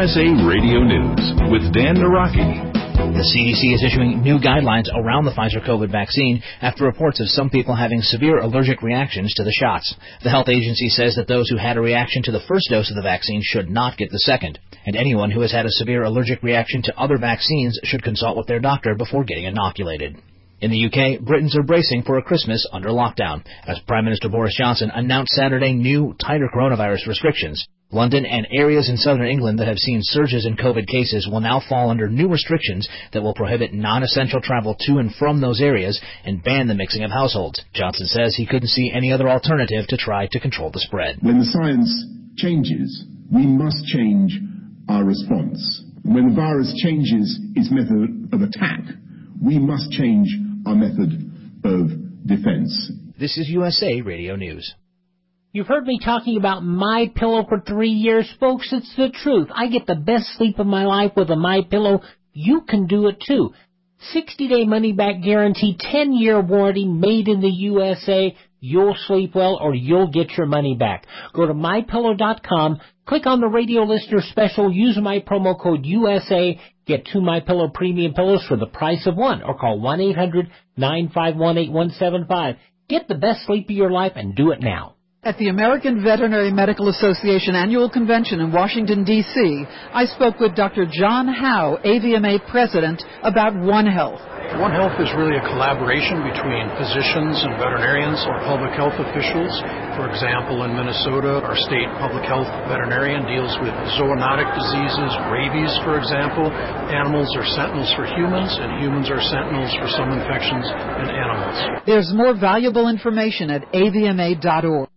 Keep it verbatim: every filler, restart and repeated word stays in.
S A Radio News with Dan Naraki. The C D C is issuing new guidelines around the Pfizer COVID vaccine after reports of some people having severe allergic reactions to the shots. The health agency says that those who had a reaction to the first dose of the vaccine should not get the second, and anyone who has had a severe allergic reaction to other vaccines should consult with their doctor before getting inoculated. In the U K, Britons are bracing for a Christmas under lockdown, as Prime Minister Boris Johnson announced Saturday new, tighter coronavirus restrictions. London and areas in southern England that have seen surges in COVID cases will now fall under new restrictions that will prohibit non-essential travel to and from those areas and ban the mixing of households. Johnson says he couldn't see any other alternative to try to control the spread. When the science changes, we must change our response. When the virus changes its method of attack, we must change our method of defense. This is U S A Radio News. You've heard me talking about MyPillow for three years, folks. It's the truth. I get the best sleep of my life with a MyPillow. You can do it too. sixty-day money-back guarantee, ten-year warranty, made in the U S A. You'll sleep well or you'll get your money back. Go to my pillow dot com, click on the radio listener special, use my promo code U S A, get two MyPillow premium pillows for the price of one, or call one eight hundred nine five one eight one seven five. Get the best sleep of your life and do it now. At the American Veterinary Medical Association Annual Convention in Washington, D C, I spoke with Doctor John Howe, A V M A President, about One Health. One Health is really a collaboration between physicians and veterinarians or public health officials. For example, in Minnesota, our state public health veterinarian deals with zoonotic diseases, rabies, for example. Animals are sentinels for humans, and humans are sentinels for some infections in animals. There's more valuable information at A V M A dot org.